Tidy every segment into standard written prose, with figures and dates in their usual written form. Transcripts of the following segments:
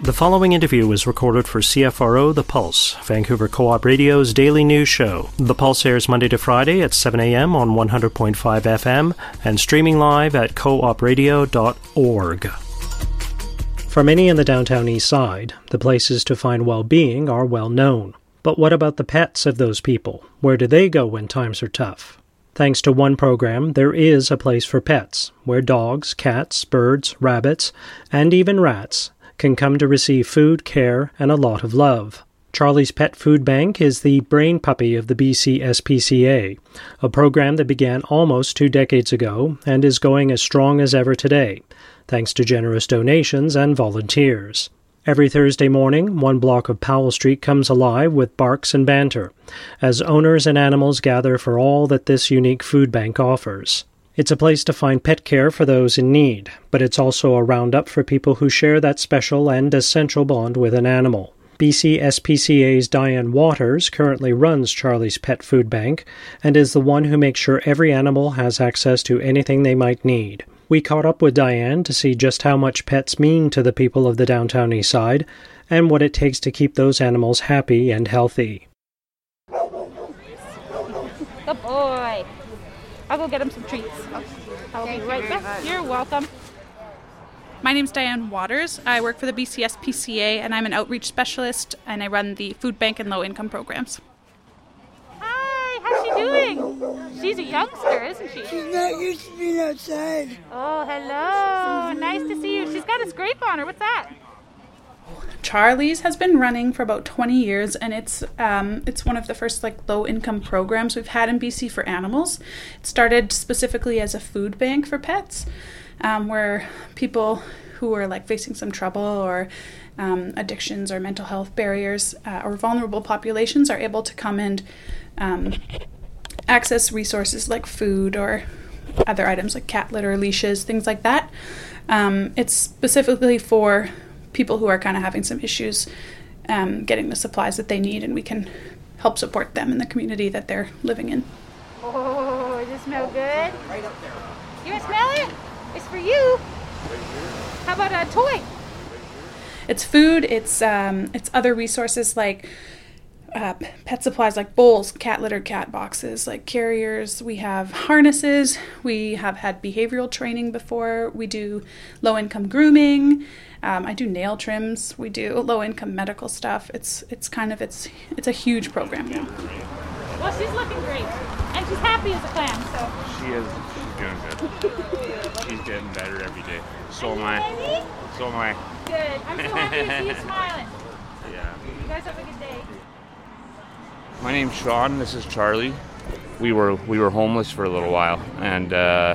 The following interview was recorded for CFRO The Pulse, Vancouver Co-op Radio's daily news show. The Pulse airs Monday to Friday at 7 a.m. on 100.5 FM and streaming live at coopradio.org. For many in the downtown east side, the places to find well-being are well known. But what about the pets of those people? Where do they go when times are tough? Thanks to one program, there is a place for pets, where dogs, cats, birds, rabbits, and even rats can come to receive food, care, and a lot of love. Charlie's Pet Food Bank is the brain puppy of the BC SPCA, a program that began almost 2 decades ago and is going as strong as ever today, thanks to generous donations and volunteers. Every Thursday morning, one block of Powell Street comes alive with barks and banter, as owners and animals gather for all that this unique food bank offers. It's a place to find pet care for those in need, but it's also a roundup for people who share that special and essential bond with an animal. BC SPCA's Diane Waters currently runs Charlie's Pet Food Bank and is the one who makes sure every animal has access to anything they might need. We caught up with Diane to see just how much pets mean to the people of the downtown east side and what it takes to keep those animals happy and healthy. Good boy. I'll go get him some treats. I'll be right back. You're welcome. My name's Diane Waters. I work for the BCSPCA and I'm an outreach specialist and I run the food bank and low-income programs. Hi, how's she doing? She's a youngster, isn't she? She's not used to being outside. Oh, hello. Nice to see you. She's got a scrape on her. What's that? Charlie's has been running for about 20 years, and it's one of the first low-income programs we've had in BC for animals. It started specifically as a food bank for pets, where people who are facing some trouble or addictions or mental health barriers or vulnerable populations are able to come and access resources like food or other items like cat litter, leashes, things like that. It's specifically for people who are kind of having some issues getting the supplies that they need, and we can help support them in the community that they're living in. Oh, does it smell good? Right up there. You want to smell it? It's for you. How about a toy? It's food. It's other resources like pet supplies like bowls, cat litter, cat boxes, like carriers. We have harnesses. We have had behavioral training before. We do low-income grooming. I do nail trims. We do low-income medical stuff. It's a huge program. Well, she's looking great, and she's happy as a clam. So she is. She's doing good. She's getting better every day. So am I. Baby? So am I. Good. I'm so happy to see you smiling. Yeah. You guys have a good day. My name's Sean. This is Charlie. We were homeless for a little while, and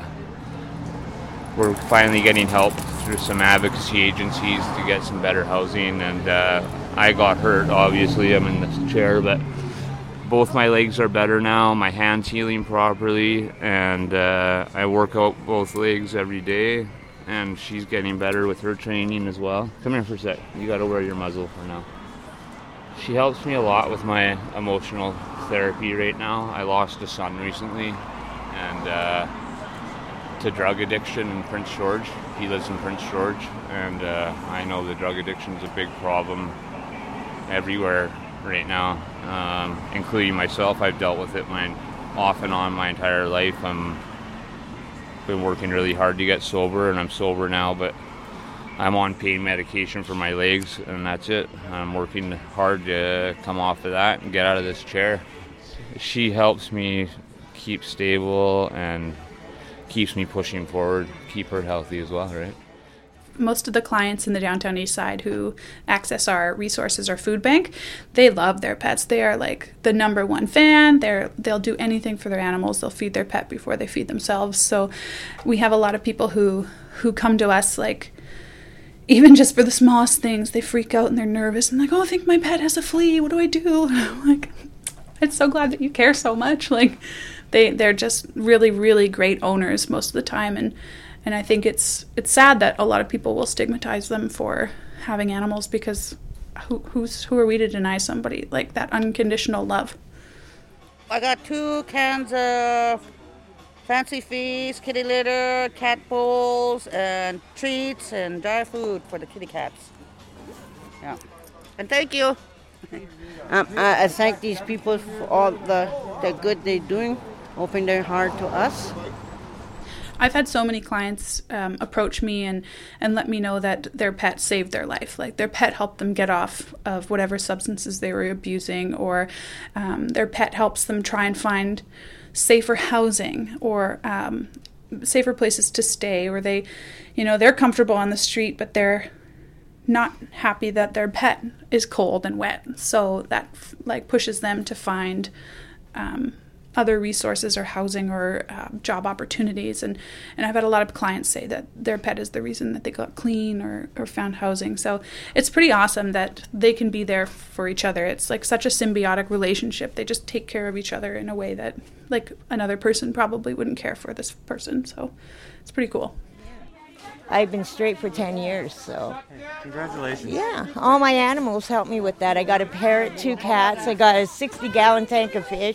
we're finally getting help through some advocacy agencies to get some better housing. And I got hurt. Obviously, I'm in this chair, but both my legs are better now. My hand's healing properly, and I work out both legs every day. And she's getting better with her training as well. Come here for a sec. You got to wear your muzzle for now. She helps me a lot with my emotional therapy right now. I lost a son recently, and to drug addiction in Prince George. He lives in Prince George, and I know the drug addiction is a big problem everywhere right now, including myself. I've dealt with it off and on my entire life. I've been working really hard to get sober, and I'm sober now, but I'm on pain medication for my legs, and that's it. I'm working hard to come off of that and get out of this chair. She helps me keep stable and keeps me pushing forward, keep her healthy as well, right? Most of the clients in the downtown east side who access our resources or food bank, they love their pets. They are the number one fan. They'll do anything for their animals. They'll feed their pet before they feed themselves. So we have a lot of people who come to us even just for the smallest things, they freak out and they're nervous and oh, I think my pet has a flea. What do I do? And I'm I'm so glad that you care so much. They're just really, really great owners most of the time, and I think it's sad that a lot of people will stigmatize them for having animals, because who are we to deny somebody that unconditional love? I got 2 cans of fancy feeds, kitty litter, cat bowls, and treats and dry food for the kitty cats. Yeah. And thank you. I thank these people for all the good they're doing, opening their heart to us. I've had so many clients approach me and let me know that their pet saved their life. Like their pet helped them get off of whatever substances they were abusing, or their pet helps them try and find safer housing or safer places to stay, or they're comfortable on the street, but they're not happy that their pet is cold and wet. So that pushes them to find other resources or housing or job opportunities. And I've had a lot of clients say that their pet is the reason that they got clean or found housing. So it's pretty awesome that they can be there for each other. It's like such a symbiotic relationship. They just take care of each other in a way that like another person probably wouldn't care for this person. So it's pretty cool. I've been straight for 10 years, so. Congratulations. Yeah, all my animals helped me with that. I got a parrot, 2 cats, I got a 60-gallon tank of fish.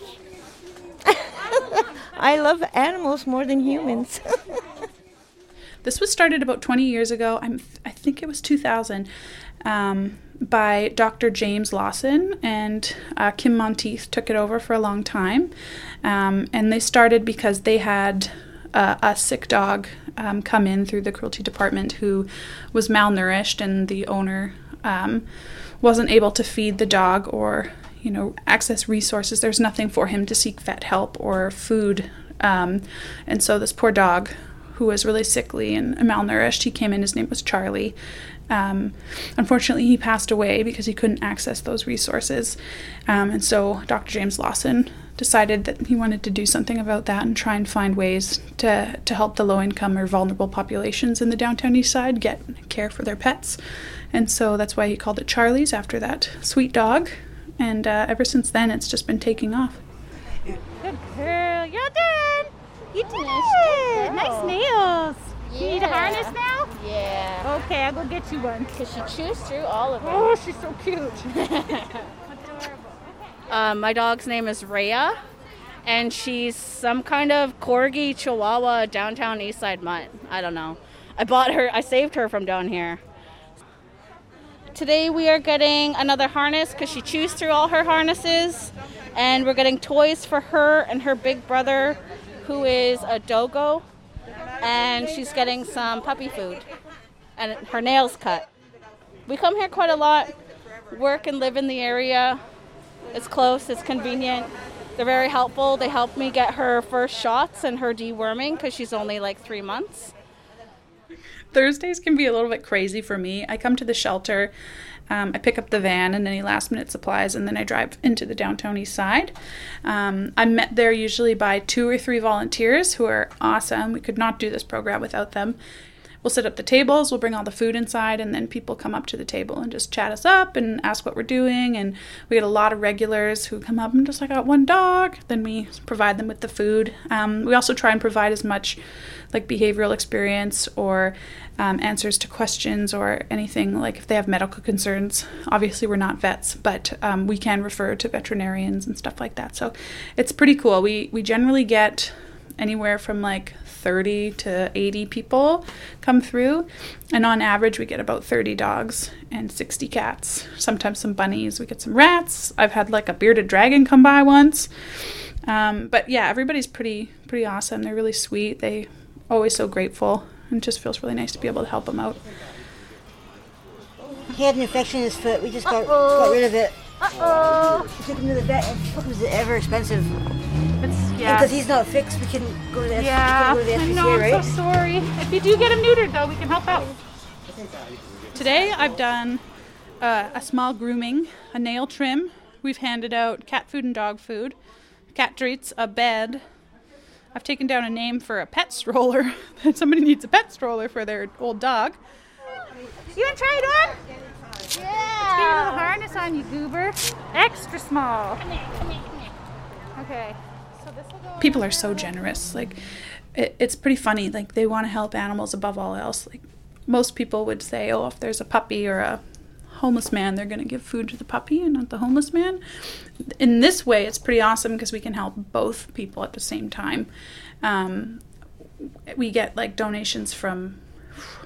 I love animals more than humans. This was started about 20 years ago. I think it was 2000, by Dr. James Lawson, and Kim Monteith took it over for a long time. And they started because they had a sick dog come in through the cruelty department who was malnourished, and the owner wasn't able to feed the dog or access resources. There's nothing for him to seek vet help or food. And so this poor dog, who was really sickly and malnourished, he came in, his name was Charlie. Unfortunately, he passed away because he couldn't access those resources. And so Dr. James Lawson decided that he wanted to do something about that and try and find ways to help the low-income or vulnerable populations in the downtown east side get care for their pets. And so that's why he called it Charlie's, after that sweet dog. And ever since then, it's just been taking off. Good girl. You're done. You did it. Nice nails. Yeah. You need a harness now? Yeah. Okay, I'll go get you one. Because she chews through all of them. Oh, she's so cute. My dog's name is Rhea, and she's some kind of Corgi Chihuahua downtown east side mutt. I don't know. I saved her from down here. Today we are getting another harness because she chews through all her harnesses, and we're getting toys for her and her big brother, who is a dogo, and she's getting some puppy food and her nails cut. We come here quite a lot, work and live in the area. It's close, it's convenient. They're very helpful. They helped me get her first shots and her deworming because she's only like 3 months. Thursdays can be a little bit crazy for me. I come to the shelter, I pick up the van and any last minute supplies, and then I drive into the downtown east side. I'm met there usually by 2 or 3 volunteers who are awesome. We could not do this program without them. We'll set up the tables, we'll bring all the food inside, and then people come up to the table and just chat us up and ask what we're doing. And we get a lot of regulars who come up and just like, I got one dog. Then we provide them with the food. We also try and provide as much like behavioral experience or answers to questions or anything, like if they have medical concerns. Obviously we're not vets, but we can refer to veterinarians and stuff like that. So it's pretty cool. We generally get anywhere from like 30 to 80 people come through, and on average we get about 30 dogs and 60 cats, sometimes some bunnies, we get some rats. I've had like a bearded dragon come by once. But yeah, everybody's pretty awesome. They're really sweet. They always so grateful, and it just feels really nice to be able to help them out. He had an infection in his foot. We just got rid of it. We took him to the vet, and it was ever expensive. Because he's not fixed, we couldn't go to the SPCA, I know, right? I'm so sorry. If you do get him neutered, though, we can help out. Today, I've done a small grooming, a nail trim. We've handed out cat food and dog food, cat treats, a bed. I've taken down a name for a pet stroller. Somebody needs a pet stroller for their old dog. You want to try it on? Yeah. Let's get your little harness on, you goober. Extra small. Come here. Okay. People are so generous. Like, it's pretty funny. Like, they want to help animals above all else. Like, most people would say, oh, if there's a puppy or a homeless man, they're going to give food to the puppy and not the homeless man. In this way, it's pretty awesome because we can help both people at the same time. We get like donations from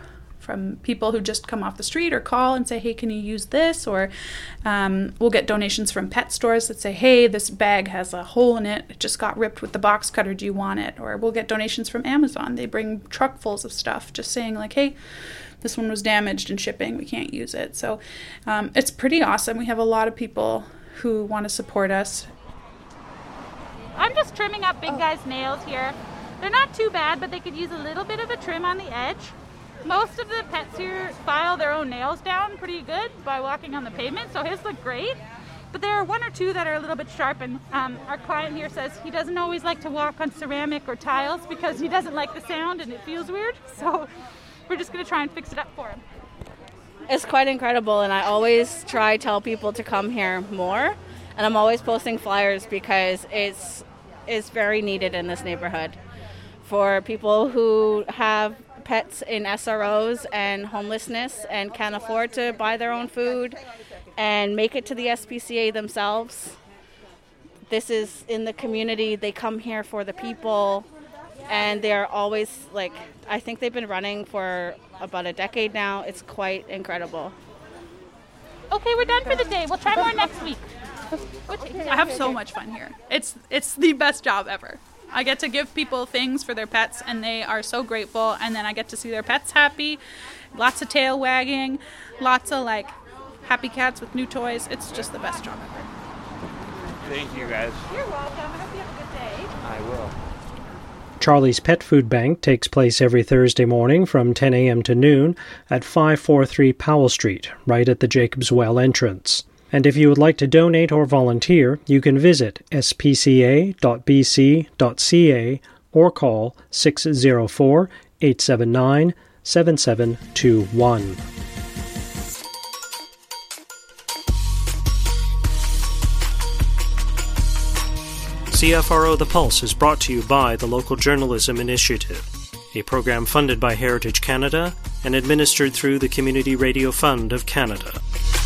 from people who just come off the street or call and say, hey, can you use this? Or we'll get donations from pet stores that say, hey, this bag has a hole in it. It just got ripped with the box cutter. Do you want it? Or we'll get donations from Amazon. They bring truckfuls of stuff just saying like, hey, this one was damaged in shipping. We can't use it. So it's pretty awesome. We have a lot of people who want to support us. I'm just trimming up Big Guy's nails here. They're not too bad, but they could use a little bit of a trim on the edge. Most of the pets here file their own nails down pretty good by walking on the pavement, so his look great. But there are one or two that are a little bit sharp, and our client here says he doesn't always like to walk on ceramic or tiles because he doesn't like the sound and it feels weird. So we're just going to try and fix it up for him. It's quite incredible, and I always tell people to come here more. And I'm always posting flyers because it's very needed in this neighborhood for people who have pets in SROs and homelessness and can't afford to buy their own food and make it to the SPCA themselves. This is in the community. They come here for the people, and they're always like, I think they've been running for about a decade now. It's quite incredible. Okay, we're done for the day. We'll try more next week. I have so much fun here. It's the best job ever. I get to give people things for their pets, and they are so grateful, and then I get to see their pets happy, lots of tail wagging, lots of like happy cats with new toys. It's just the best job ever. Thank you, guys. You're welcome. I hope you have a good day. I will. Charlie's Pet Food Bank takes place every Thursday morning from 10 a.m. to noon at 543 Powell Street, right at the Jacobs Well entrance. And if you would like to donate or volunteer, you can visit spca.bc.ca or call 604-879-7721. CFRO The Pulse is brought to you by the Local Journalism Initiative, a program funded by Heritage Canada and administered through the Community Radio Fund of Canada.